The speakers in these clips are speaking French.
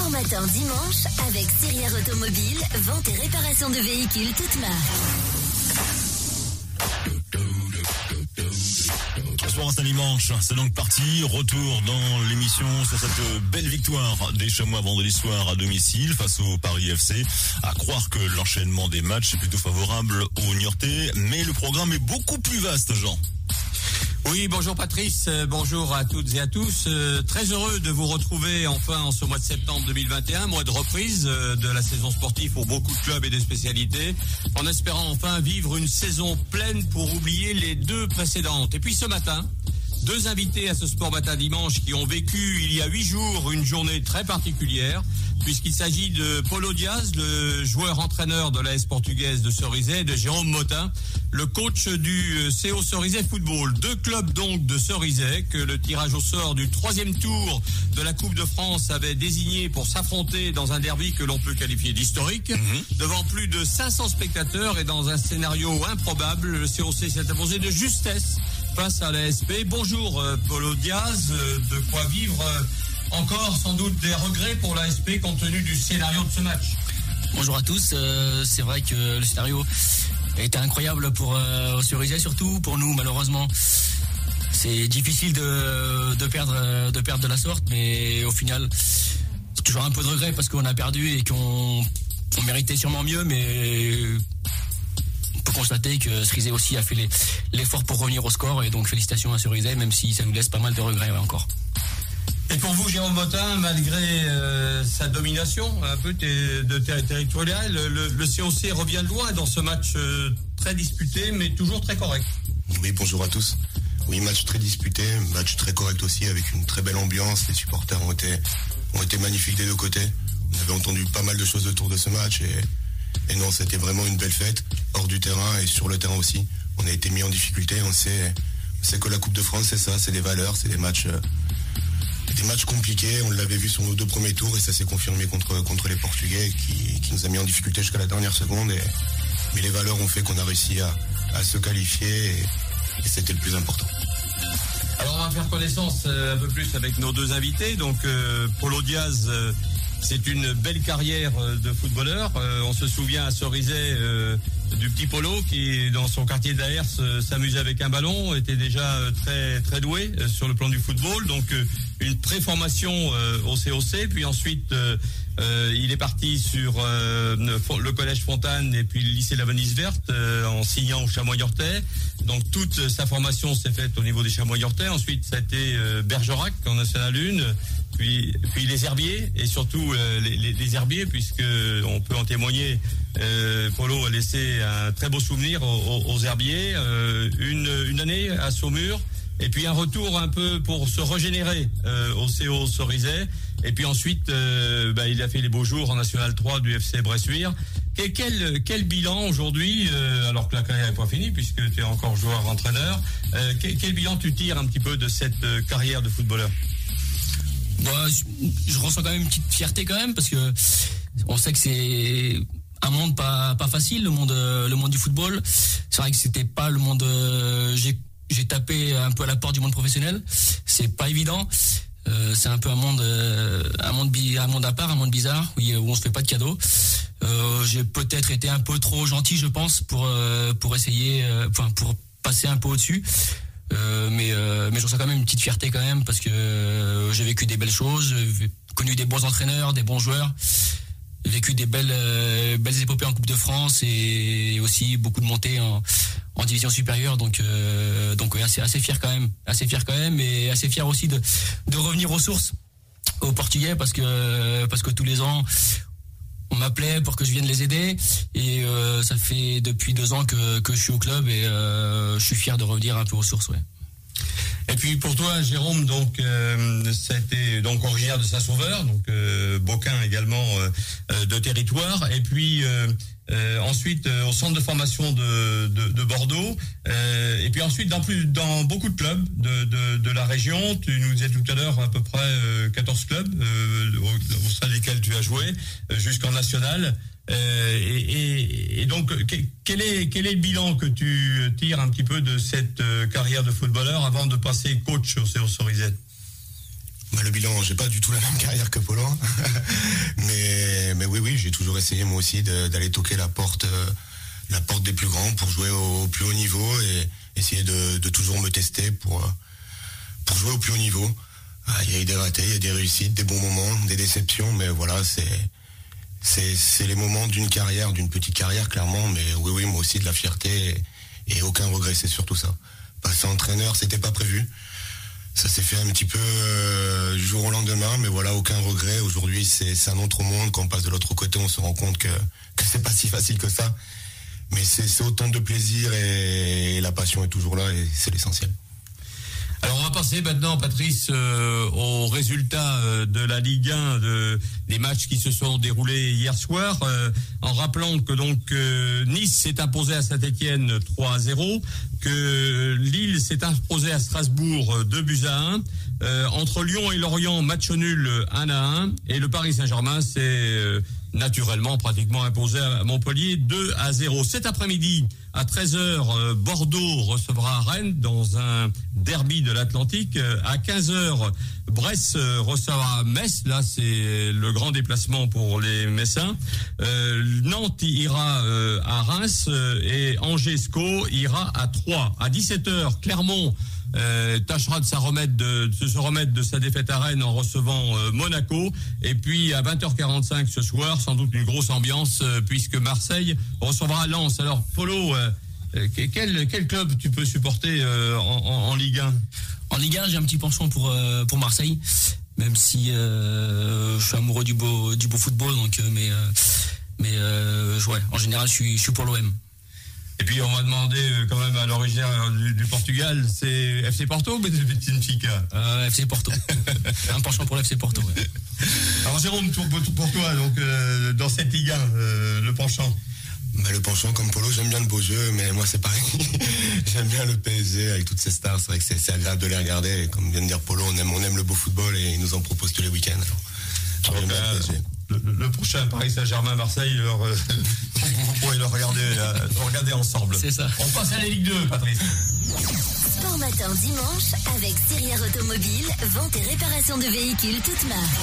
Sport Matin dimanche avec Sirière Automobile, vente et réparation de véhicules toutes marques. Bonsoir, c'est dimanche, c'est donc parti, retour dans l'émission sur cette belle victoire des Chamois vendredi soir à domicile face au Paris FC. À croire que l'enchaînement des matchs est plutôt favorable aux Niortais, mais le programme est beaucoup plus vaste, Jean. Oui, bonjour Patrice, bonjour à toutes et à tous. Très heureux de vous retrouver enfin en ce mois de septembre 2021, mois de reprise de la saison sportive pour beaucoup de clubs et de spécialités, en espérant enfin vivre une saison pleine pour oublier les deux précédentes. Et puis ce matin, deux invités à ce Sport Matin dimanche qui ont vécu il y a 8 jours une journée très particulière, puisqu'il s'agit de Paulo Diaz, le joueur-entraîneur de l'AS portugaise de Cerizay, et de Jérôme Motin, le coach du CO Cerizay Football. Deux clubs donc de Cerizay que le tirage au sort du 3e tour de la Coupe de France avait désigné pour s'affronter dans un derby que l'on peut qualifier d'historique, devant plus de 500 spectateurs et dans un scénario improbable. Le COC s'est imposé de justesse face à l'ASP. Bonjour Paulo Diaz, de quoi vivre encore sans doute des regrets pour l'ASP compte tenu du scénario de ce match. Bonjour à tous, c'est vrai que le scénario a été incroyable pour Cerizay, surtout pour nous malheureusement. C'est difficile de perdre de la sorte, mais au final c'est toujours un peu de regret parce qu'on a perdu et qu'on méritait sûrement mieux, mais on peut constater que Cerizay aussi a fait l'effort pour revenir au score, et donc félicitations à Cerizay, même si ça nous laisse pas mal de regrets encore. Et pour vous, Jérôme Motin, malgré sa domination un peu territoriale, le COC revient de loin dans ce match très disputé, mais toujours très correct. Oui, bonjour à tous. Oui, match très disputé, match très correct aussi, avec une très belle ambiance. Les supporters ont été magnifiques des deux côtés. On avait entendu pas mal de choses autour de ce match, et non, c'était vraiment une belle fête, hors du terrain et sur le terrain aussi. On a été mis en difficulté, on sait que la Coupe de France, c'est ça, c'est des valeurs, c'est des matchs compliqués. On l'avait vu sur nos 2 premiers tours et ça s'est confirmé contre les Portugais qui nous a mis en difficulté jusqu'à la dernière seconde. Mais les valeurs ont fait qu'on a réussi à se qualifier et c'était le plus important. Alors on va faire connaissance un peu plus avec nos deux invités. Donc Paulo Diaz, c'est une belle carrière de footballeur. On se souvient à Cerizay du petit Paulo qui, dans son quartier d'Aers, s'amusait avec un ballon, était déjà très très doué sur le plan du football. Donc une préformation au COC, puis ensuite il est parti sur le collège Fontane et puis le lycée La Venise Verte en signant au Chamois-Niortais. Donc toute sa formation s'est faite au niveau des Chamois-Niortais. Ensuite ça a été Bergerac en National 1, puis les Herbiers, et surtout les Herbiers, puisque on peut en témoigner. Paulo a laissé un très beau souvenir aux Herbiers, une année à Saumur, et puis un retour un peu pour se régénérer au CO Cerizay, et puis ensuite il a fait les beaux jours en National 3 du FC Bressuire. Quel bilan aujourd'hui, alors que la carrière n'est pas finie puisque tu es encore joueur-entraîneur, quel bilan tu tires un petit peu de cette carrière de footballeur? Je ressens quand même une petite fierté quand même, parce que on sait que c'est un monde pas facile, le monde du football. C'est vrai que c'était pas le monde. J'ai tapé un peu à la porte du monde professionnel. C'est pas évident. C'est un peu un monde à part, un monde bizarre, où on se fait pas de cadeaux. J'ai peut-être été un peu trop gentil, je pense, pour essayer, pour passer un peu au-dessus. Mais je ressens quand même une petite fierté quand même, parce que j'ai vécu des belles choses, j'ai connu des bons entraîneurs, des bons joueurs, j'ai vécu des belles épopées en Coupe de France et aussi beaucoup de montées en division supérieure. Donc ouais, assez fier quand même, et assez fier aussi de revenir aux sources, aux Portugais, parce que tous les ans on m'appelait pour que je vienne les aider, et ça fait depuis 2 ans que je suis au club, et je suis fier de revenir un peu aux sources, ouais. Et puis pour toi, Jérôme, donc ça a été donc originaire de Saint-Sauveur, donc Beaucain également de territoire, et puis ensuite au centre de formation de Bordeaux, et puis ensuite dans beaucoup de clubs de la région. Tu nous disais tout à l'heure à peu près 14 clubs au sein desquels tu as joué jusqu'en national. Et donc quel est le bilan que tu tires un petit peu de cette carrière de footballeur avant de passer coach au CO Cerizay? Le bilan, j'ai pas du tout la même carrière que Polo, mais oui, j'ai toujours essayé moi aussi d'aller toquer la porte des plus grands pour jouer au plus haut niveau et essayer de toujours me tester pour jouer au plus haut niveau. Il y a eu des ratés, il y a des réussites, des bons moments, des déceptions, mais voilà, c'est les moments d'une petite carrière clairement, mais oui, moi aussi de la fierté et aucun regret, c'est surtout ça. Passer entraîneur, c'était pas prévu. Ça s'est fait un petit peu du jour au lendemain, mais voilà, aucun regret. Aujourd'hui, c'est un autre monde. Quand on passe de l'autre côté, on se rend compte que c'est pas si facile que ça. Mais c'est autant de plaisir et la passion est toujours là et c'est l'essentiel. Alors on va passer maintenant, Patrice, aux résultats de la Ligue 1, des matchs qui se sont déroulés hier soir, en rappelant que donc Nice s'est imposé à Saint-Étienne 3-0, que Lille s'est imposé à Strasbourg 2-1, entre Lyon et Lorient, match nul 1-1, et le Paris Saint-Germain s'est naturellement pratiquement imposé à Montpellier 2-0. Cet après-midi, à 13h, Bordeaux recevra Rennes dans un derby de l'Atlantique. À 15h, Brest recevra Metz. Là, c'est le grand déplacement pour les Messins. Nantes ira à Reims et Angers-Sco ira à Troyes. À 17h, Clermont tâchera de se remettre de sa défaite à Rennes en recevant Monaco. Et puis à 20h45 ce soir, sans doute une grosse ambiance puisque Marseille recevra Lens. Alors Polo, quel club tu peux supporter en Ligue 1? En Ligue 1, j'ai un petit penchant pour Marseille, même si je suis amoureux du beau football, donc mais ouais, en général je suis pour l'OM. Et puis on m'a demandé quand même à l'origine du Portugal, c'est FC Porto ou Benfica? FC Porto. Un penchant pour l'FC Porto. Ouais. Alors Jérôme, pour toi, donc dans cette Ligue 1, le penchant? Le penchant comme Polo, j'aime bien le beau jeu, mais moi c'est pareil. J'aime bien le PSG avec toutes ces stars. C'est vrai que c'est agréable de les regarder. Et comme vient de dire Polo, on aime le beau football et ils nous en proposent tous les week-ends. Alors, j'aime bien le PSG. Le prochain Paris Saint-Germain-Marseille, vous pourrez le regarder ensemble. C'est ça. On passe à la Ligue 2, Patrice. Sport matin dimanche avec Sirière Automobile, vente et réparation de véhicules toute marque.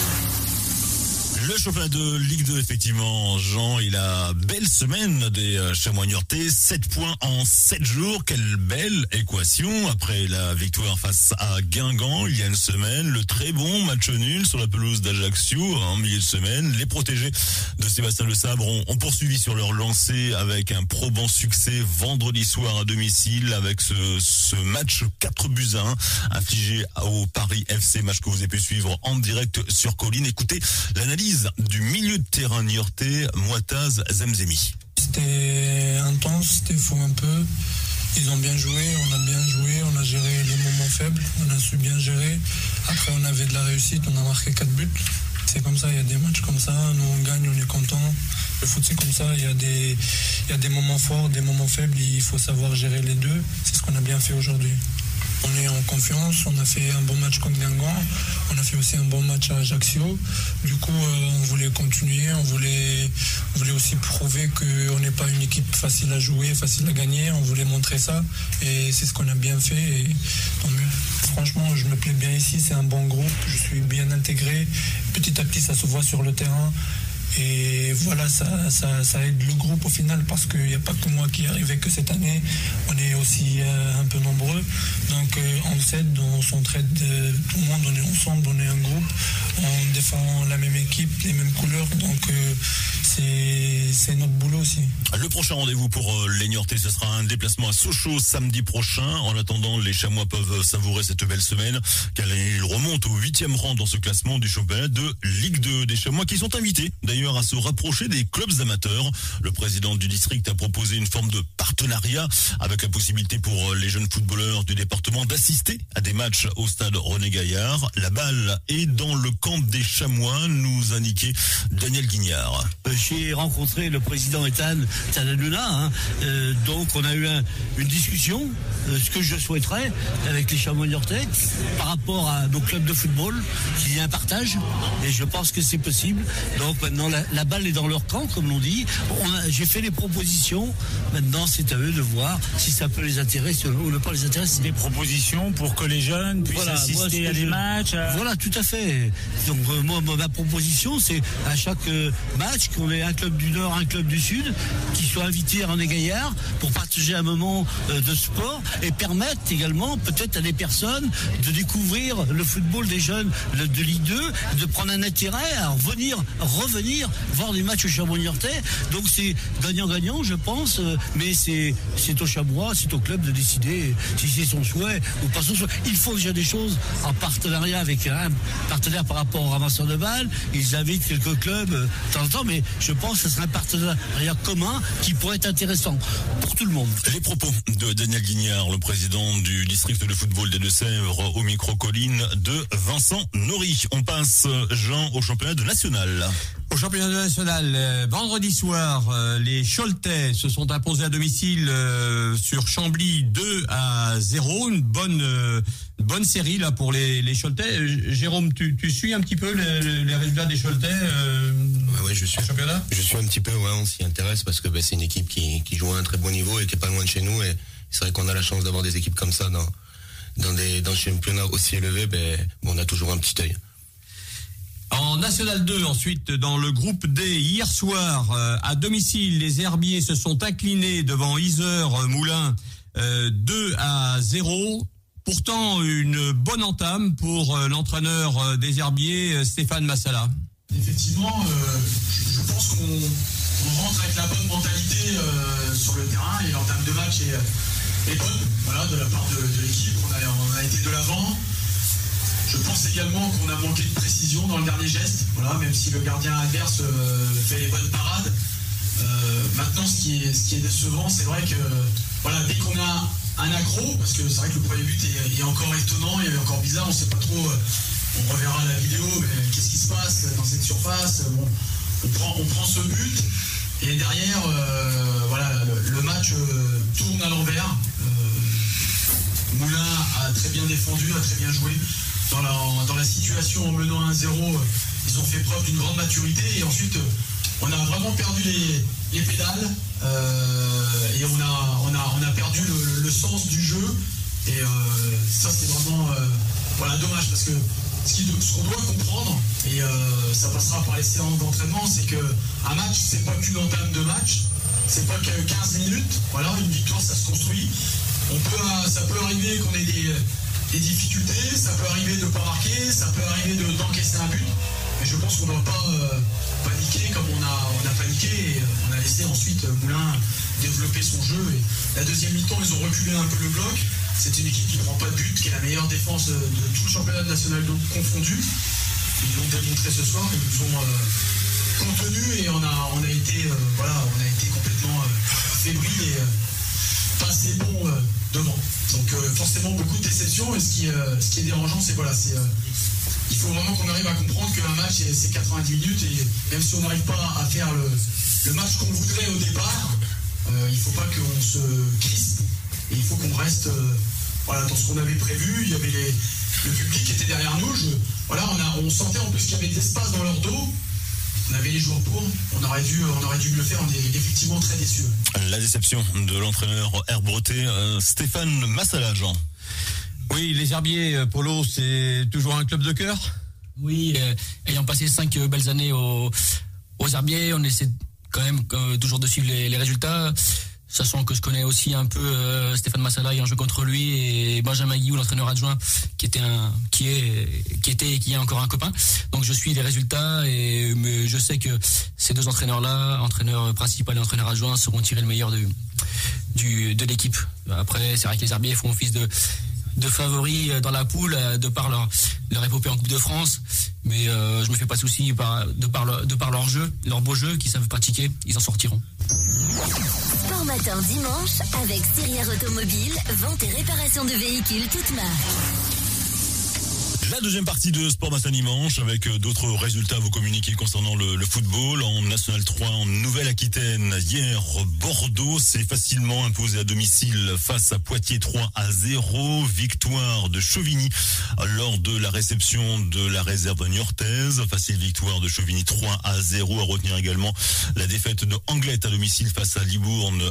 Le championnat de Ligue 2, effectivement, Jean, il a belle semaine des Chamois niortais, 7 points en 7 jours, quelle belle équation. Après la victoire face à Guingamp il y a une semaine, le très bon match nul sur la pelouse d'Ajaccio en milieu de semaine, les protégés de Sébastien Le Sabre ont poursuivi sur leur lancée avec un probant succès vendredi soir à domicile avec ce match 4-1 infligé au Paris FC, match que vous avez pu suivre en direct sur Colline. Écoutez l'analyse du milieu de terrain niortais, Mouataz Zemzemi. C'était intense, c'était fou un peu. Ils ont bien joué, on a bien joué, on a géré les moments faibles, on a su bien gérer. Après on avait de la réussite, on a marqué 4 buts. C'est comme ça, il y a des matchs comme ça, nous on gagne, on est content. Le foot c'est comme ça, il y a des moments forts, des moments faibles, il faut savoir gérer les deux. C'est ce qu'on a bien fait aujourd'hui. On est en confiance, on a fait un bon match contre Guingamp, on a fait aussi un bon match à Ajaccio. Du coup, on voulait continuer, on voulait aussi prouver qu'on n'est pas une équipe facile à jouer, facile à gagner. On voulait montrer ça et c'est ce qu'on a bien fait. Et tant mieux. Franchement, je me plais bien ici, c'est un bon groupe, je suis bien intégré. Petit à petit, ça se voit sur le terrain. Et voilà, ça aide le groupe au final parce qu'il n'y a pas que moi qui est arrivé que cette année. On est aussi un peu nombreux. Donc on s'aide, on s'entraide, tout le monde, on est ensemble, on est un groupe. On défend la même équipe, les mêmes couleurs. Donc c'est notre boulot aussi. Le prochain rendez-vous pour les Niortais, ce sera un déplacement à Sochaux samedi prochain. En attendant, les Chamois peuvent savourer cette belle semaine car ils remontent au 8e rang dans ce classement du championnat de Ligue 2. Des Chamois qui sont invités d'ailleurs à se rapprocher des clubs amateurs. Le président du district a proposé une forme de partenariat avec la possibilité pour les jeunes footballeurs du département d'assister à des matchs au stade René Gaillard. La balle est dans le camp des Chamois, nous indiquait Daniel Guignard. J'ai rencontré le président Ethan Tadanouna, donc on a eu une discussion, ce que je souhaiterais avec les Chamois niortais par rapport à nos clubs de football, qu'il y ait un partage, et je pense que c'est possible. Donc maintenant Maintenant, la balle est dans leur camp, comme l'on dit. J'ai fait les propositions. Maintenant, c'est à eux de voir si ça peut les intéresser ou ne pas les intéresser. Des propositions pour que les jeunes puissent assister à des matchs. Voilà, tout à fait. Donc moi, ma proposition, c'est à chaque match qu'on ait un club du Nord, un club du Sud, qui soit invité à René Gaillard pour partager un moment de sport et permettre également peut-être à des personnes de découvrir le football des jeunes de Ligue 2, de prendre un intérêt à revenir voir des matchs au Chabrois-Niortais. Donc c'est gagnant-gagnant, je pense, mais c'est au Chabrois, c'est au club de décider si c'est son souhait ou pas son souhait. Il faut déjà des choses en partenariat avec un partenaire par rapport aux ramasseurs de balles. Ils invitent quelques clubs de temps en temps, mais je pense que ce serait un partenariat commun qui pourrait être intéressant pour tout le monde. Les propos de Daniel Guignard, le président du district de football des Deux-Sèvres, au micro-colline de Vincent Nory. On passe, Jean, au championnat de national. Au championnat national, vendredi soir, les Choletais se sont imposés à domicile sur Chambly 2-0. Une bonne série là pour les Choletais. Jérôme, tu suis un petit peu les résultats des Choletais Ouais, je suis. Championnat. Je suis un petit peu, on s'y intéresse parce que c'est une équipe qui joue à un très bon niveau et qui est pas loin de chez nous. Et c'est vrai qu'on a la chance d'avoir des équipes comme ça dans des championnats aussi élevés. On a toujours un petit œil. En National 2, ensuite, dans le groupe D, hier soir, à domicile, les Herbiers se sont inclinés devant Yzeure Moulins 2-0. Pourtant, une bonne entame pour l'entraîneur des Herbiers, Stéphane Massala. Effectivement, je pense qu'on rentre avec la bonne mentalité sur le terrain et l'entame de match est bonne, voilà, de la part de l'équipe. On a été de l'avant. Je pense également qu'on a manqué de précision dans le dernier geste, voilà, même si le gardien adverse fait les bonnes parades. Maintenant, ce qui est décevant, c'est vrai que voilà, dès qu'on a un accro, parce que c'est vrai que le premier but est encore étonnant, il est encore bizarre, on ne sait pas trop, on reverra la vidéo, mais qu'est-ce qui se passe dans cette surface. Bon, on prend ce but, et derrière, voilà, le match tourne à l'envers. Moulin a très bien défendu, a très bien joué. Dans la situation en menant 1-0, ils ont fait preuve d'une grande maturité et ensuite on a vraiment perdu les pédales et on a perdu le sens du jeu et ça c'est vraiment voilà, dommage parce que ce qu'on doit comprendre et ça passera par les séances d'entraînement, c'est qu'un match c'est pas qu'une entame de match, c'est pas que 15 minutes, voilà, une victoire ça se construit, ça peut arriver qu'on ait des difficultés, ça peut arriver de ne pas marquer, ça peut arriver d'encaisser un but, mais je pense qu'on ne doit pas paniquer comme on a paniqué et on a laissé ensuite Moulin développer son jeu. Et la deuxième mi-temps, ils ont reculé un peu le bloc. C'est une équipe qui ne prend pas de but, qui est la meilleure défense de tout le championnat national confondu. Ils l'ont démontré ce soir, ils nous ont contenus et on a été complètement fébrile et pas assez bon devant. Donc forcément beaucoup de déceptions et ce qui est dérangeant c'est il faut vraiment qu'on arrive à comprendre qu'un match c'est 90 minutes et même si on n'arrive pas à faire le match qu'on voudrait au départ, il ne faut pas qu'on se crispe et il faut qu'on reste dans ce qu'on avait prévu. Il y avait le public qui était derrière nous, on sentait en plus qu'il y avait de l'espace dans leur dos. On avait les joueurs pour, on aurait dû mieux faire, on est effectivement très déçus. La déception de l'entraîneur herbreté Stéphane Massala, Jean. Oui, les Herbiers, Polo, c'est toujours un club de cœur. Oui, ayant passé 5 belles années aux Herbiers, on essaie quand même toujours de suivre les résultats. Sachant que je connais aussi un peu Stéphane Massala ayant joué contre lui et Benjamin Guillou, l'entraîneur adjoint, qui est encore un copain. Donc je suis les résultats mais je sais que ces deux entraîneurs-là, entraîneur principal et entraîneur adjoint, seront tirés le meilleur de l'équipe. Après, c'est vrai que les Herbiers font office de favoris dans la poule de par leur épopée en Coupe de France, mais je me fais pas de soucis de par leur jeu, leur beau jeu qu'ils savent pratiquer, ils en sortiront. Sport matin dimanche avec Sirière Automobile, vente et réparation de véhicules toutes marques. La deuxième partie de Sport Matin Dimanche avec d'autres résultats à vous communiquer concernant le football. En National 3 en Nouvelle-Aquitaine, hier, Bordeaux s'est facilement imposé à domicile face à Poitiers 3-0. Victoire de Chauvigny lors de la réception de la réserve niortaise. Facile victoire de Chauvigny 3-0. À retenir également la défaite de Anglette à domicile face à Libourne,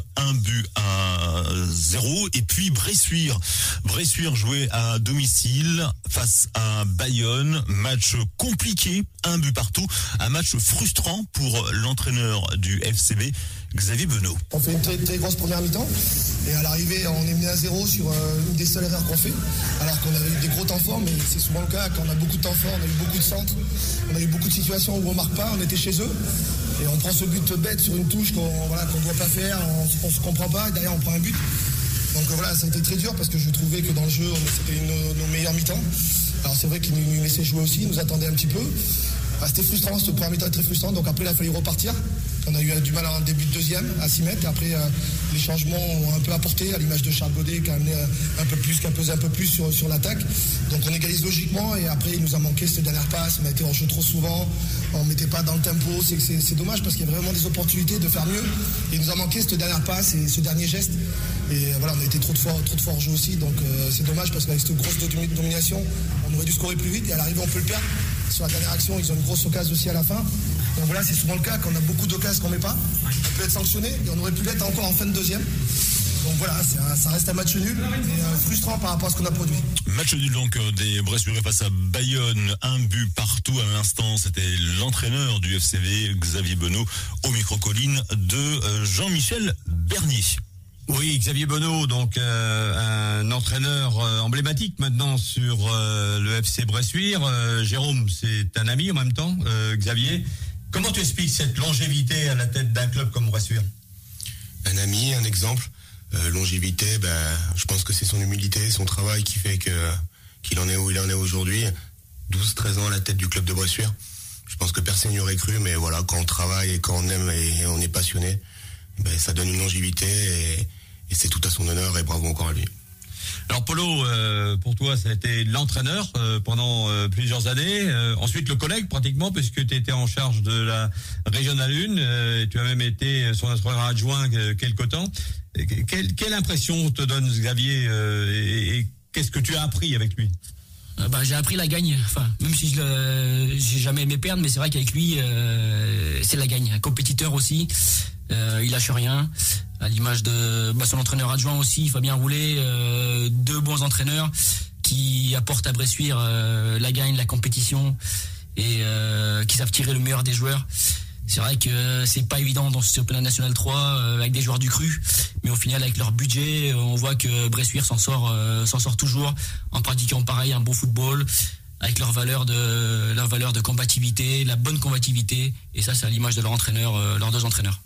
1-0. Et puis Bressuire joué à domicile face à Bayonne, match compliqué, 1 but partout, un match frustrant pour l'entraîneur du FCB, Xavier Benoît. On fait une très, très grosse première mi-temps et à l'arrivée on est mené à 0 sur une des seules erreurs qu'on fait, alors qu'on avait eu des gros temps forts, mais c'est souvent le cas quand on a beaucoup de temps forts, on a eu beaucoup de centres, on a eu beaucoup de situations où on marque pas, on était chez eux et on prend ce but bête sur une touche qu'on doit pas faire, on se comprend pas et derrière on prend un but. Donc voilà, ça a été très dur parce que je trouvais que dans le jeu c'était nos meilleurs mi-temps. Alors c'est vrai qu'ils nous laissaient jouer aussi, ils nous attendaient un petit peu. C'était frustrant, ce premier mi-temps est très frustrant, donc après il a fallu repartir. On a eu du mal en début de deuxième à s'y mettre, et après les changements ont un peu apporté, à l'image de Charles Godet qui a amené un peu plus, qui a pesé un peu plus sur l'attaque. Donc on égalise logiquement, et après il nous a manqué cette dernière passe, on a été en jeu trop souvent, on ne mettait pas dans le tempo, c'est dommage parce qu'il y a vraiment des opportunités de faire mieux, et il nous a manqué cette dernière passe et ce dernier geste. Et voilà, on a été trop de fois en jeu aussi, donc c'est dommage parce qu'avec cette grosse domination, on aurait dû scorer plus vite, et à l'arrivée on peut le perdre. Sur la dernière action, ils ont une grosse occasion aussi à la fin. Donc voilà, c'est souvent le cas, quand on a beaucoup d'occasions qu'on ne met pas, on peut être sanctionné, et on aurait pu l'être encore en fin de deuxième. Donc voilà, ça reste un match nul, et frustrant par rapport à ce qu'on a produit. Match nul donc des Bressuirais face à Bayonne, 1 but partout à l'instant. C'était l'entraîneur du FCV, Xavier Benoît, au micro-colline de Jean-Michel Bernier. Oui, Xavier Benoît, donc un entraîneur emblématique maintenant sur le FC Bressuire. Jérôme, c'est un ami en même temps, Xavier. Comment tu expliques cette longévité à la tête d'un club comme Bressuire ? Un ami, un exemple. Longévité, je pense que c'est son humilité, son travail qui fait qu'il en est où il en est aujourd'hui. 12-13 ans à la tête du club de Bressuire. Je pense que personne n'y aurait cru, mais voilà, quand on travaille et quand on aime et on est passionné, ça donne une longévité et c'est tout à son honneur et bravo encore à lui. Alors Polo, pour toi, ça a été l'entraîneur pendant plusieurs années. Ensuite, le collègue pratiquement, puisque tu étais en charge de la Régionale 1. Tu as même été son entraîneur adjoint quelque temps. Quelle impression te donne Xavier et qu'est-ce que tu as appris avec lui ? J'ai appris la gagne. Enfin, même si j'ai jamais aimé perdre, mais c'est vrai qu'avec lui, c'est la gagne. Un compétiteur aussi. Il lâche rien. À l'image de son entraîneur adjoint aussi, Fabien Roulet, 2 bons entraîneurs qui apportent à Bressuire la gagne, la compétition et qui savent tirer le meilleur des joueurs. C'est vrai que c'est pas évident dans ce championnat national 3 avec des joueurs du cru, mais au final avec leur budget, on voit que Bressuire s'en sort toujours en pratiquant pareil un bon football avec leur valeur de combativité, la bonne combativité, et ça c'est à l'image de leur entraîneur, leurs 2 entraîneurs.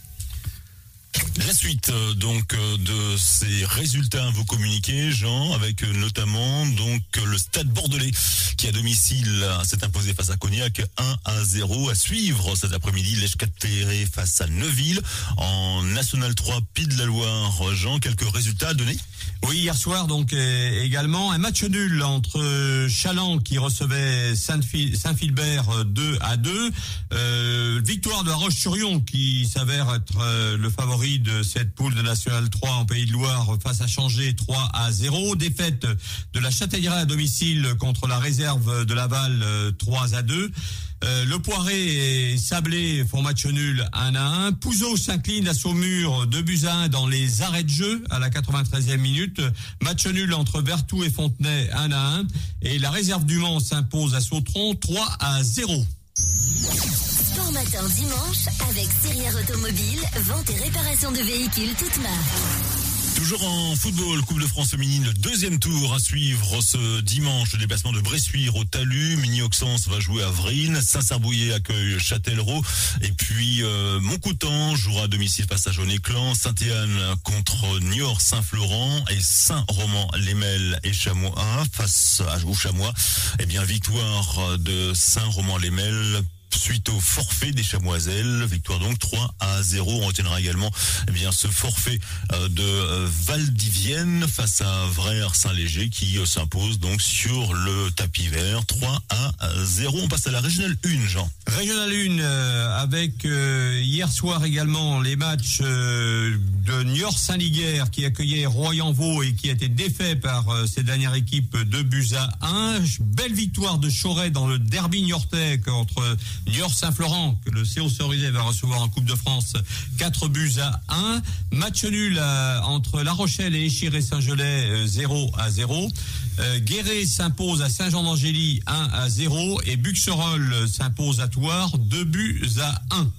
La suite donc de ces résultats à vous communiquer, Jean, avec notamment donc le Stade Bordelais qui à domicile s'est imposé face à Cognac 1-0. À suivre cet après-midi, l'Èche-Cap-Ferré face à Neuville en National 3 Pays de la Loire. Jean, quelques résultats à donner ? Oui, hier soir donc également un match nul entre Chaland qui recevait Saint-Philbert 2-2. Victoire de La Roche-sur-Yon qui s'avère être le favori de cette poule de National 3 en Pays de Loire face à Changé 3-0. Défaite de la Châtelleraie à domicile contre la réserve de Laval 3-2. Le Poiré et Sablé font match nul 1-1. Pouzeau s'incline à Saumur 2-1 dans les arrêts de jeu à la 93e minute. Match nul entre Vertou et Fontenay 1-1. Et la réserve du Mans s'impose à Sautron 3-0. Sport Matin dimanche avec Sirière Automobile, vente et réparation de véhicules toutes marques. Toujours en football, Coupe de France féminine, le 2e tour à suivre ce dimanche. Le déplacement de Bressuire au Talus. Mini-Auxence va jouer à Vrines. Saint-Sarbouillet accueille Châtellerault. Et puis Montcoutan jouera à domicile face à Jaune-Éclan. Saint-Étienne contre Niort, Saint-Florent. Et Saint-Roman-les-Melles et Chamois face au Chamois. Eh bien, victoire de Saint-Roman-les-Melles suite au forfait des Chamoiselles. Victoire donc 3-0. On retiendra également ce forfait de Valdivienne face à Vrères-Saint-Léger qui s'impose donc sur le tapis vert 3-0. On passe à la Régionale 1, Jean. Régionale 1 avec hier soir également les matchs de Niort-Saint-Liguerre qui accueillait Royan-Vaux et qui a été défait par cette dernière équipe 2-1. Belle victoire de Choret dans le derby niortais contre Niort-Saint-Florent que le CO Cerizay va recevoir en Coupe de France 4-1. Match nul entre La Rochelle et Échiré-Saint-Gelais 0-0. Guéret s'impose à Saint-Jean-d'Angély 1-0 et Buxerolles s'impose à Thouars 2-1.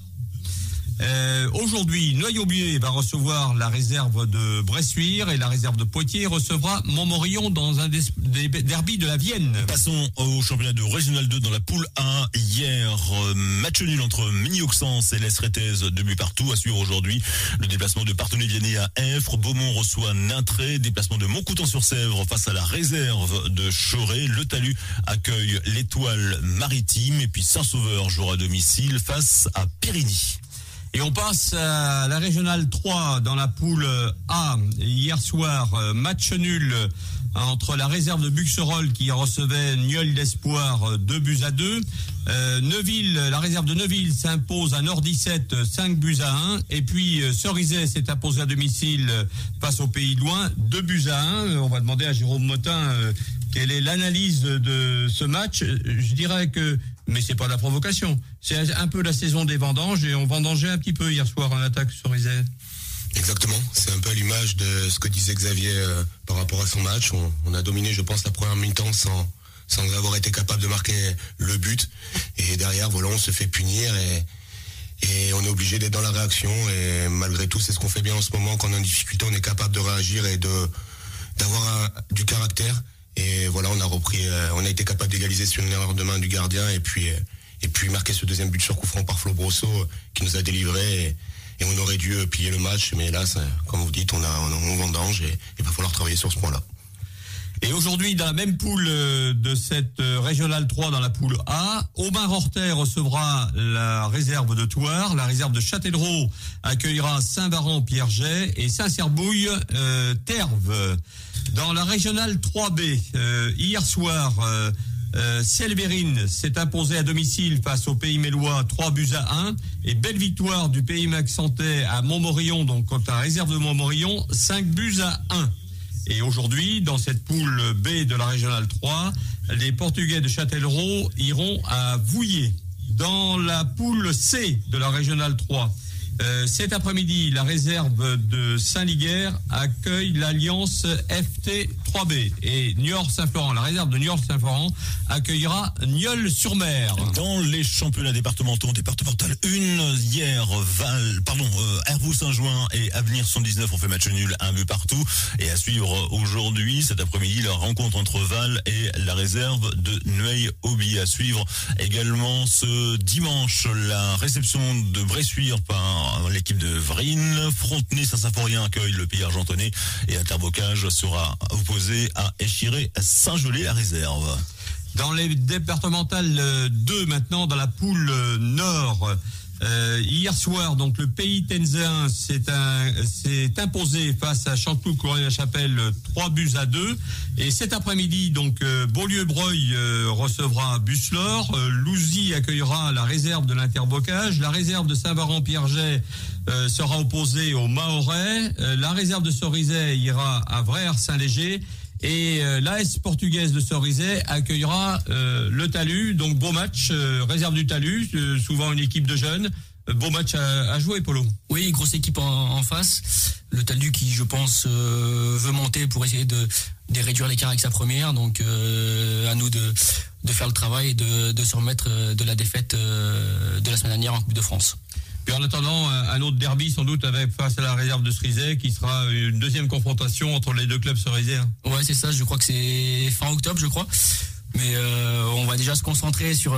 Aujourd'hui, Noyaubier va recevoir la réserve de Bressuire et la réserve de Poitiers recevra Montmorillon dans un des derbys de la Vienne. Passons au championnat de Régional 2 dans la poule A. Hier, match nul entre Migny-Auxances et l'Esréthez, 2 buts partout. À suivre aujourd'hui, le déplacement de Parthenay-Viennet à Effre. Beaumont reçoit Nintré. Déplacement de Montcoutan-sur-Sèvre face à la réserve de Choré. Le Talus accueille l'Étoile Maritime. Et puis Saint-Sauveur jouera à domicile face à Périgny. Et on passe à la Régionale 3 dans la poule A. Hier soir, match nul entre la réserve de Buxerolles qui recevait Nieul d'Espoir 2-2. Neuville, la réserve de Neuville s'impose à Nord 17 5-1. Et puis Cerizay s'est imposé à domicile face au Pays de Loin 2-1. On va demander à Jérôme Motin quelle est l'analyse de ce match. Je dirais que mais c'est pas de la provocation. C'est un peu la saison des vendanges et on vendangeait un petit peu hier soir en attaque Cerizay. Exactement. C'est un peu à l'image de ce que disait Xavier par rapport à son match. On a dominé, je pense, la première mi-temps sans avoir été capable de marquer le but. Et derrière, voilà, on se fait punir et on est obligé d'être dans la réaction. Et malgré tout, c'est ce qu'on fait bien en ce moment. Quand on est en difficulté, on est capable de réagir et d'avoir du caractère. Et voilà, on a repris, on a été capable d'égaliser sur une erreur de main du gardien et puis marquer ce deuxième but sur coup franc par Flo Brosseau qui nous a délivré et on aurait dû piller le match, mais là, comme vous dites, on vendange et il va falloir travailler sur ce point-là. Et aujourd'hui, dans la même poule de cette Régionale 3 dans la poule A, Aubin-Rorthais recevra la réserve de Thouars, la réserve de Châtellerault accueillera Saint-Baran-Pierget et Saint-Cerbouille Terve. Dans la Régionale 3B, hier soir, Selverine s'est imposé à domicile face au Pays Mélois 3-1 et belle victoire du Pays Maxentais à Montmorillon, donc contre la réserve de Montmorillon 5-1. Et aujourd'hui, dans cette poule B de la Régionale 3, les Portugais de Châtellerault iront à Vouillé. Dans la poule C de la Régionale 3, cet après-midi, la réserve de Saint-Liguerre accueille l'Alliance FT 3B et Niort-Saint-Florent, la réserve de Niort-Saint-Florent accueillera Nieul-sur-Mer. Dans les championnats départemental 1, hier, Hervoux-Saint-Jouin et Avenir 119 ont fait match nul, 1 but partout. Et à suivre aujourd'hui, cet après-midi, la rencontre entre Val et la réserve de Nueil-Auby. À suivre également ce dimanche, la réception de Bressuire par l'équipe de Vrines. Frontenay-Saint-Symphorien accueille le Pays Argentonnais et Interbocage sera opposé à Échiré-Saint-Gelais, la réserve. Dans les départementales 2 maintenant, dans la poule Nord, hier soir, donc le Pays Tenzin s'est imposé face à Chanteloup-Corée-la-Chapelle 3-2. Et cet après-midi, donc Beaulieu-Breuil recevra Busselor, Louzy accueillera la réserve de l'Interbocage, la réserve de Saint-Baran-Pierget sera opposée au Mahorais, la réserve de Cerizay ira à Vrères-Saint-Léger. Et l'AS portugaise de Cerizay accueillera le Talus, donc beau match, réserve du Talus, souvent une équipe de jeunes, beau match à jouer, Polo. Oui, grosse équipe en face, le Talus qui je pense veut monter pour essayer de réduire l'écart avec sa première, donc à nous de faire le travail et de se remettre de la défaite de la semaine dernière en Coupe de France. Puis en attendant, un autre derby sans doute face à la réserve de Cerizay qui sera une deuxième confrontation entre les deux clubs cerizéens. Ouais, c'est ça, je crois que c'est fin octobre, je crois. Mais on va déjà se concentrer sur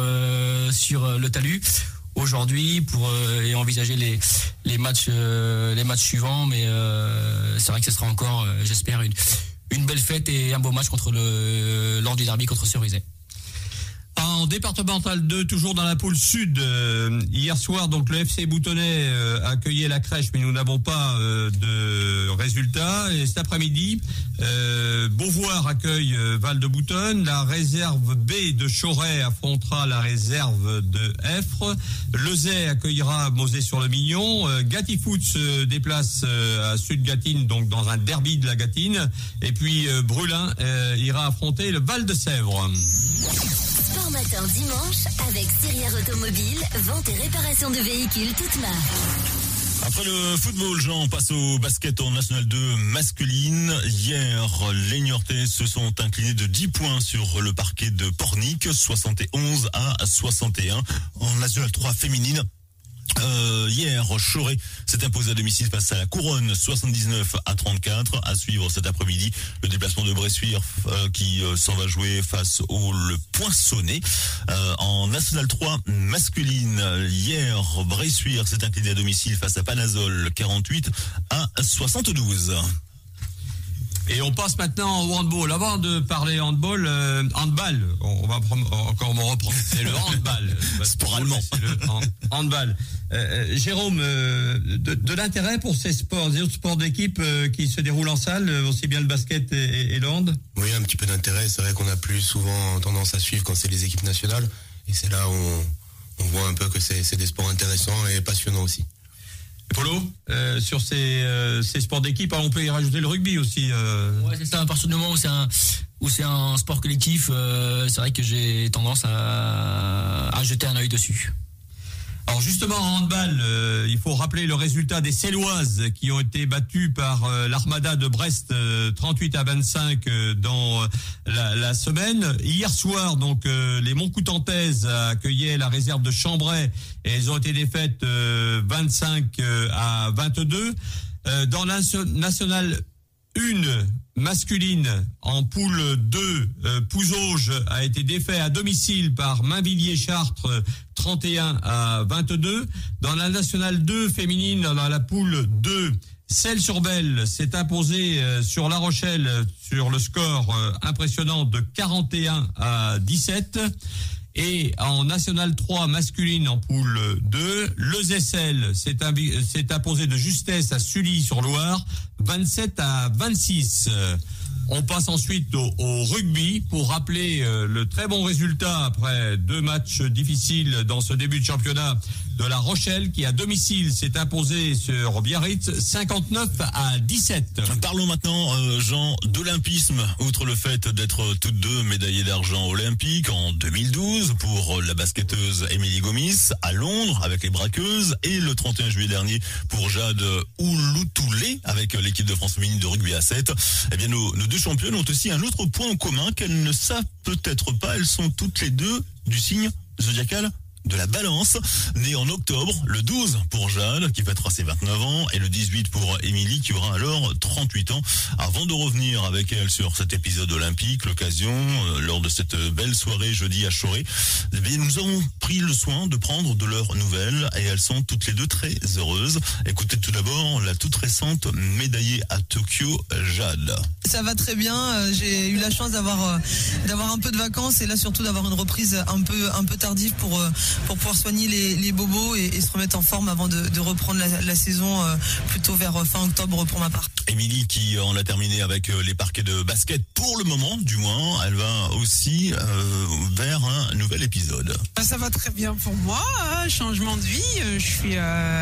le Talus aujourd'hui et envisager les matchs suivants. Mais c'est vrai que ce sera encore, j'espère, une belle fête et un beau match lors du derby contre Cerizay. En en départemental 2, toujours dans la poule sud. Hier soir, donc le FC Boutonnet accueillait la Crèche, mais nous n'avons pas de résultat. Et cet après-midi, Beauvoir accueille Val-de-Boutonne. La réserve B de Choret affrontera la réserve de Effre. Lezay accueillera Mosée-sur-le-Mignon. Gatifoot se déplace à Sud-Gatine, donc dans un derby de la Gatine. Et puis Brulin ira affronter le Val-de-Sèvres. Sport matin dimanche avec Cyrière Automobile, vente et réparation de véhicules toutes marques. Après le football, Jean, on passe au basket en National 2 masculine. Hier, les Niortais se sont inclinés de 10 points sur le parquet de Pornic, 71-61. En National 3 féminine, hier, Choret s'est imposé à domicile face à la Couronne, 79-34. À suivre cet après-midi, le déplacement de Bressuire qui s'en va jouer face au Le Poinçonnet. En National 3 masculine, hier, Bressuire s'est incliné à domicile face à Panazol, 48-72. Et on passe maintenant au handball. Avant de parler handball, handball, on va encore me reprendre. C'est le handball. Sport allemand. C'est le handball. Jérôme, de l'intérêt pour ces sports, des autres sports d'équipe qui se déroulent en salle, aussi bien le basket et le hand? Oui, un petit peu d'intérêt. C'est vrai qu'on a plus souvent tendance à suivre quand c'est les équipes nationales. Et c'est là où on voit un peu que c'est des sports intéressants et passionnants aussi. Polo, sur ces sports d'équipe, on peut y rajouter le rugby aussi. Ouais, c'est ça. À partir du moment où c'est un sport collectif, c'est vrai que j'ai tendance à jeter un œil dessus. Alors justement, en handball, il faut rappeler le résultat des Céloises qui ont été battues par l'Armada de Brest 38-25 dans la semaine. Hier soir, donc les Montcoutantaises accueillaient la réserve de Chambray et elles ont été défaites 25-22. Dans la nationale 1 masculine, en poule 2, Pouzauges a été défait à domicile par Mainvilliers-Chartres 31-22. Dans la nationale 2 féminine, dans la poule 2, Celles-sur-Belle s'est imposée sur La Rochelle sur le score impressionnant de 41-17. Et en National 3 masculine en poule 2, le Zessel s'est imposé de justesse à Sully-sur-Loire, 27-26. On passe ensuite au rugby pour rappeler le très bon résultat après 2 matchs difficiles dans ce début de championnat de La Rochelle qui à domicile s'est imposé sur Biarritz 59-17. Parlons maintenant, Jean, d'olympisme. Outre le fait d'être toutes deux médaillées d'argent olympiques en 2012 pour la basketteuse Émilie Gomis à Londres avec les braqueuses et le 31 juillet dernier pour Jade Ouloutoulé avec l'équipe de France féminine de rugby à 7. Eh bien, nos deux championnes ont aussi un autre point en commun qu'elles ne savent peut-être pas. Elles sont toutes les deux du signe zodiacal de la Balance, née en octobre, le 12 pour Jade qui fêtera ses 29 ans et le 18 pour Émilie qui aura alors 38 ans. Avant de revenir avec elle sur cet épisode olympique, l'occasion lors de cette belle soirée jeudi à Choret, eh bien, nous avons pris le soin de prendre de leurs nouvelles et elles sont toutes les deux très heureuses. Écoutez tout d'abord la toute récente médaillée à Tokyo, Jade. Ça va très bien, j'ai eu la chance d'avoir un peu de vacances et là surtout d'avoir une reprise un peu tardive pour pouvoir soigner les bobos et se remettre en forme avant de reprendre la saison plutôt vers fin octobre pour ma part. Émilie qui en a terminé avec les parquets de basket pour le moment, du moins, elle va aussi vers un nouvel épisode. Ça va très bien pour moi, changement de vie, je suis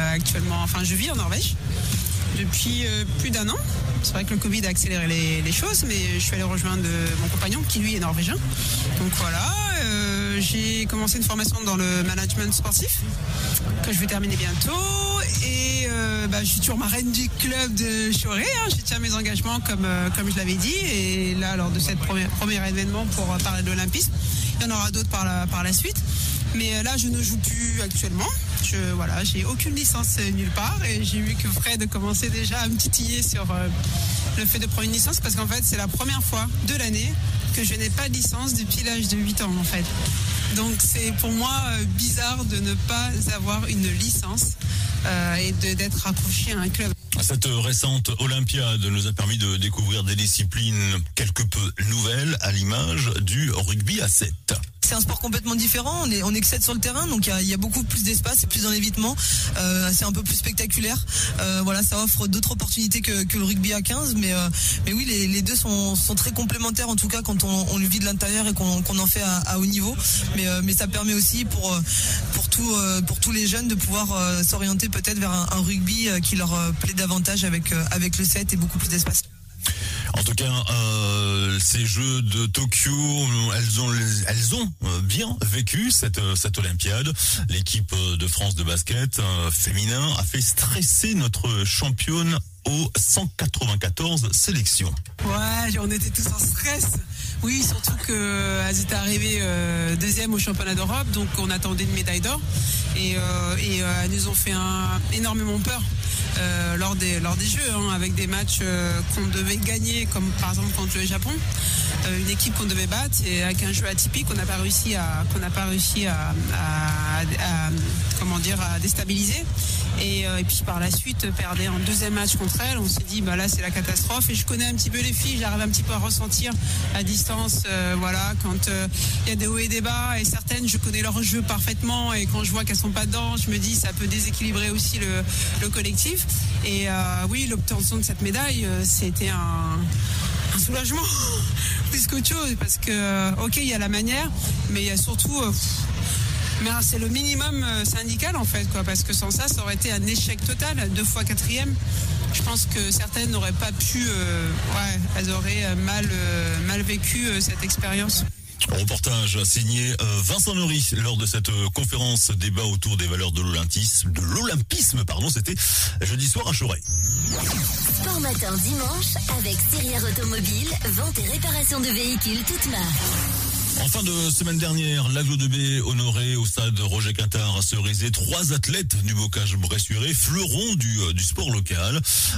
je vis en Norvège depuis plus d'1 an. C'est vrai que le Covid a accéléré les choses, mais je suis allée rejoindre mon compagnon qui lui est norvégien. Donc voilà, j'ai commencé une formation dans le management sportif que je vais terminer bientôt et je suis toujours marraine du club de Choret. Je tiens mes engagements comme je l'avais dit et là lors de cette premier événement pour parler de l'olympisme, il y en aura d'autres par la suite. Mais là, je ne joue plus actuellement. J'ai aucune licence nulle part et j'ai vu que Fred commençait déjà à me titiller sur le fait de prendre une licence parce qu'en fait, c'est la première fois de l'année que je n'ai pas de licence depuis l'âge de 8 ans en fait. Donc c'est pour moi bizarre de ne pas avoir une licence et d'être accroché à un club. Cette récente Olympiade nous a permis de découvrir des disciplines quelque peu nouvelles à l'image du rugby à 7. c'est un sport complètement différent. On est que 7 sur le terrain, donc il y a beaucoup plus d'espace, c'est plus dans l'évitement, c'est un peu plus spectaculaire. Voilà, ça offre d'autres opportunités que le rugby à 15, mais oui, les deux sont très complémentaires, en tout cas quand on le vit de l'intérieur et qu'on en fait à haut niveau. Mais ça permet aussi pour tous les jeunes de pouvoir s'orienter peut-être vers un rugby qui leur plaît davantage avec le 7 et beaucoup plus d'espace. En tout cas, ces Jeux de Tokyo, elles ont bien vécu cette Olympiade. L'équipe de France de basket féminin a fait stresser notre championne aux 194 sélections. Ouais, on était tous en stress. Oui, surtout qu'elles étaient arrivées deuxième au championnat d'Europe, donc on attendait une médaille d'or. Et elles nous ont fait énormément peur lors des Jeux, avec des matchs qu'on devait gagner, comme par exemple contre le Japon. Une équipe qu'on devait battre, et avec un jeu atypique qu'on n'a pas réussi à déstabiliser. Et puis par la suite, perdre un deuxième match contre elle, on s'est dit là c'est la catastrophe. Et je connais un petit peu les filles, j'arrive un petit peu à ressentir à distance, quand il y a des hauts et des bas, et certaines je connais leur jeu parfaitement, et quand je vois qu'elles sont pas dedans, je me dis ça peut déséquilibrer aussi le collectif. Et oui, l'obtention de cette médaille, c'était un soulagement plus qu'autre chose, parce que ok, il y a la manière, mais il y a surtout mais c'est le minimum syndical en fait, parce que sans ça aurait été un échec total. 2 fois 4e, je pense que certaines n'auraient pas pu, elles auraient mal vécu cette expérience. Reportage signé Vincent Nory lors de cette conférence débat autour des valeurs de l'olympisme, c'était jeudi soir à Chorey. Sport matin dimanche avec Syrière Automobile, vente et réparation de véhicules toutes marques. En fin de semaine dernière, l'Aglo de B honoré au stade Roger Quintard à Cerizay 3 athlètes du bocage bressurais, fleurons du sport local.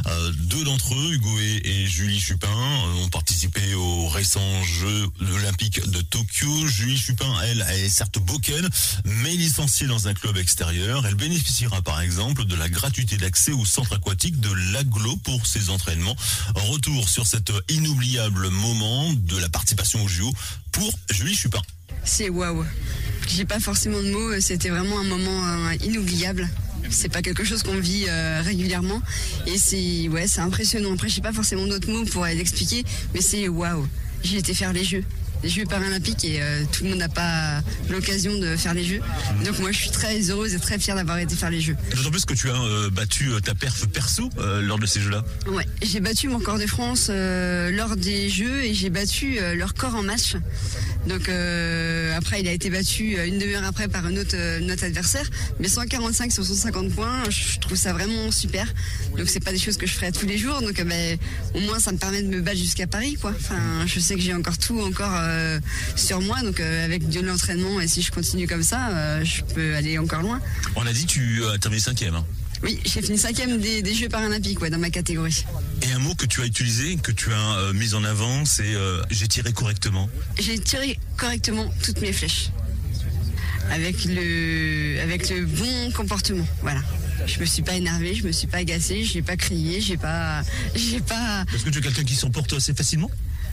2 d'entre eux, Hugo et Julie Chupin, ont participé aux récents Jeux olympiques de Tokyo. Julie Chupin, elle est certes bocane, mais licenciée dans un club extérieur. Elle bénéficiera par exemple de la gratuité d'accès au centre aquatique de l'Aglo pour ses entraînements. Retour sur cet inoubliable moment de la participation aux JO pour Julie Chupin. C'est waouh. J'ai pas forcément de mots, c'était vraiment un moment inoubliable. C'est pas quelque chose qu'on vit régulièrement, et c'est impressionnant. Après, j'ai pas forcément d'autres mots pour l'expliquer, mais c'est waouh. J'ai été faire les Jeux paralympiques, et tout le monde n'a pas l'occasion de faire les Jeux. Donc moi je suis très heureuse et très fière d'avoir été faire les Jeux. D'autant plus que tu as battu ta perf perso lors de ces Jeux-là. Ouais, j'ai battu mon corps de France lors des Jeux, et j'ai battu leur corps en match. Donc après il a été battu une demi-heure après par notre adversaire, mais 145 sur 150 points, je trouve ça vraiment super. Donc c'est pas des choses que je ferais tous les jours, donc au moins ça me permet de me battre jusqu'à Paris, quoi. Enfin, je sais que j'ai encore tout sur moi, donc avec de l'entraînement, et si je continue comme ça, je peux aller encore loin. On a dit tu as terminé 5e. Hein. Oui, j'ai fini 5e des Jeux paralympiques, dans ma catégorie. Et un mot que tu as utilisé, que tu as mis en avant, c'est j'ai tiré correctement. J'ai tiré correctement toutes mes flèches, avec le bon comportement, voilà. Je me suis pas énervée, je me suis pas agacée, j'ai pas crié, j'ai pas. Est-ce que tu es quelqu'un qui s'emporte assez facilement ?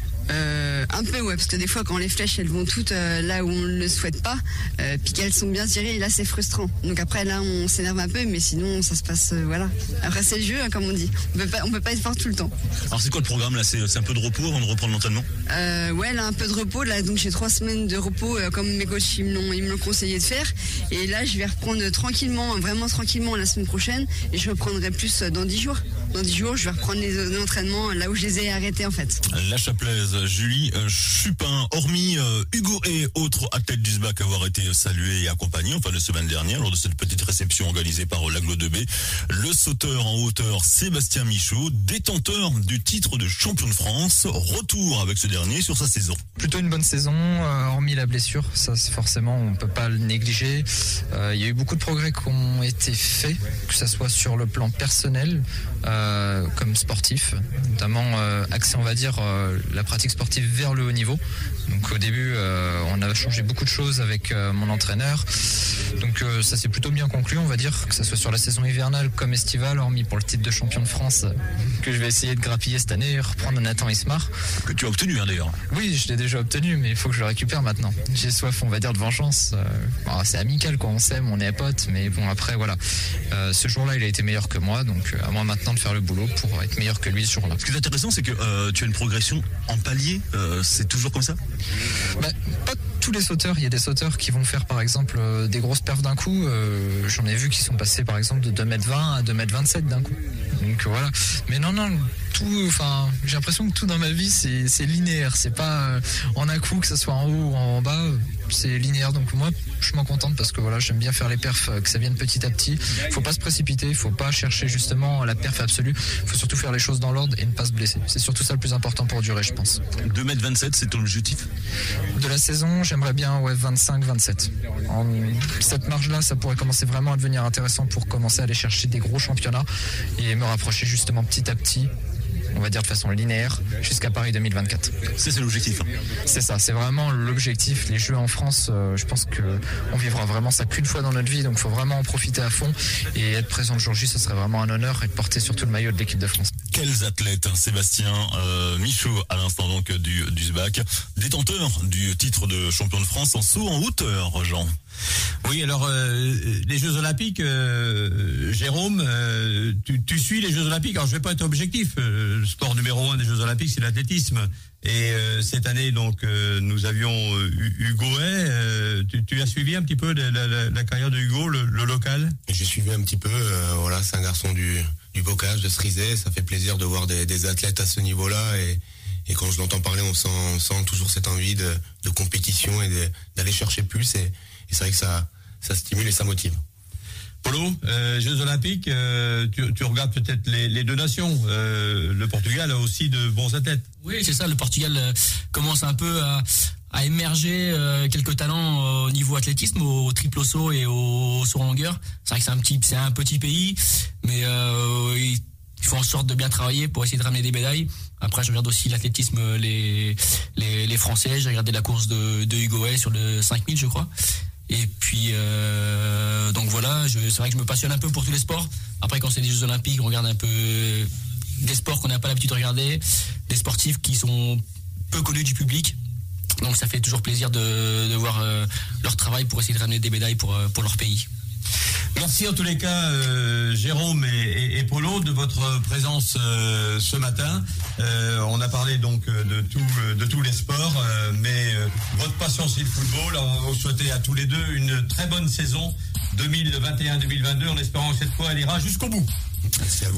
Un peu, ouais, parce que des fois quand les flèches elles vont toutes là où on ne le souhaite pas, puis qu'elles sont bien tirées, là c'est frustrant. Donc après là on s'énerve un peu, mais sinon ça se passe voilà. Après c'est le jeu, comme on dit. On peut pas être fort tout le temps. Alors c'est quoi le programme là ? C'est un peu de repos avant de reprendre l'entraînement ? Ouais, là un peu de repos, là donc j'ai 3 semaines de repos comme mes coachs ils me l'ont conseillé de faire. Et là je vais reprendre vraiment tranquillement la semaine prochaine, et je reprendrai plus dans 10 jours. Dans 10 jours je vais reprendre les entraînements là où je les ai arrêtés en fait. La Chapelaise, Julie Chupin, hormis Hugo et autres athlètes du SBAC avoir été salués et accompagnés en fin de semaine dernière lors de cette petite réception organisée par l'Aglo de B, le sauteur en hauteur Sébastien Michaud, détenteur du titre de champion de France, retour avec ce dernier sur sa saison. Plutôt une bonne saison, hormis la blessure, ça c'est forcément on peut pas le négliger. Il y a eu beaucoup de progrès qui ont été faits, que ça soit sur le plan personnel comme sportif, notamment axé on va dire la pratique sportive vers le haut niveau. Donc au début on a changé beaucoup de choses avec mon entraîneur, donc ça s'est plutôt bien conclu, on va dire, que ce soit sur la saison hivernale comme estivale, hormis pour le titre de champion de France que je vais essayer de grappiller cette année, reprendre Nathan Ismar. Que tu as obtenu d'ailleurs. Oui, je l'ai déjà obtenu, mais il faut que je le récupère maintenant. J'ai soif, on va dire, de vengeance. C'est amical, quoi, on s'aime, on est potes, mais bon, après, voilà. Ce jour-là, il a été meilleur que moi, donc à moi maintenant de faire le boulot pour être meilleur que lui ce jour-là. Ce qui est intéressant, c'est que tu as une progression en palier, c'est toujours comme ça ? Pas tous les sauteurs, il y a des sauteurs qui vont faire par exemple des grosses perfs d'un coup, j'en ai vu qui sont passés par exemple de 2m20 à 2m27 d'un coup. Donc voilà, mais non, j'ai l'impression que tout dans ma vie c'est linéaire, c'est pas en un coup, que ce soit en haut ou en bas, c'est linéaire. Donc moi je m'en contente parce que voilà, j'aime bien faire les perfs, que ça vienne petit à petit. Faut pas se précipiter, faut pas chercher justement la perf absolue, faut surtout faire les choses dans l'ordre et ne pas se blesser. C'est surtout ça le plus important pour durer, je pense. 2m27, c'est ton objectif de la saison? J'aimerais bien 25-27. En cette marge-là, ça pourrait commencer vraiment à devenir intéressant pour commencer à aller chercher des gros championnats et me rapprocher justement petit à petit, on va dire de façon linéaire, jusqu'à Paris 2024. C'est l'objectif. C'est ça, c'est vraiment l'objectif. Les Jeux en France, je pense qu'on vivra vraiment ça qu'une fois dans notre vie, donc il faut vraiment en profiter à fond et être présent le jour J, ce serait vraiment un honneur, et de porter surtout le maillot de l'équipe de France. Quels athlètes, Sébastien Michaud, à l'instant donc du SBAC, détenteur du titre de champion de France en saut en hauteur, Jean. Oui, alors les Jeux Olympiques, Jérôme, tu suis les Jeux Olympiques. Alors je vais pas être objectif. Le sport numéro 1 des Jeux Olympiques, c'est l'athlétisme. Et cette année, donc, nous avions Hugo Hay. Tu as suivi un petit peu la carrière de Hugo, le local? J'ai suivi un petit peu. Voilà, c'est un garçon du bocage, de Cerizay. Ça fait plaisir de voir des athlètes à ce niveau-là. Et quand je l'entends parler, on sent toujours cette envie de compétition et d'aller chercher plus. Et c'est vrai que ça stimule et ça motive. Polo, Jeux Olympiques, tu regardes peut-être les deux nations. Le Portugal a aussi de bons athlètes. Oui, c'est ça. Le Portugal commence un peu à émerger quelques talents au niveau athlétisme, au triple saut et au saut en longueur. C'est vrai que c'est un petit pays, mais il faut en sorte de bien travailler pour essayer de ramener des médailles. Après, je regarde aussi l'athlétisme, les Français. J'ai regardé la course de Hugo Hay sur le 5000, je crois. Et puis, donc voilà, c'est vrai que je me passionne un peu pour tous les sports. Après, quand c'est des Jeux Olympiques, on regarde un peu des sports qu'on n'a pas l'habitude de regarder, des sportifs qui sont peu connus du public. Donc ça fait toujours plaisir de voir leur travail pour essayer de ramener des médailles pour leur pays. Merci en tous les cas, Jérôme et Polo, de votre présence ce matin. On a parlé donc de tous les sports, mais votre passion c'est le football. On va vous souhaiter à tous les deux une très bonne saison 2021-2022, en espérant que cette fois elle ira jusqu'au bout. Merci à vous.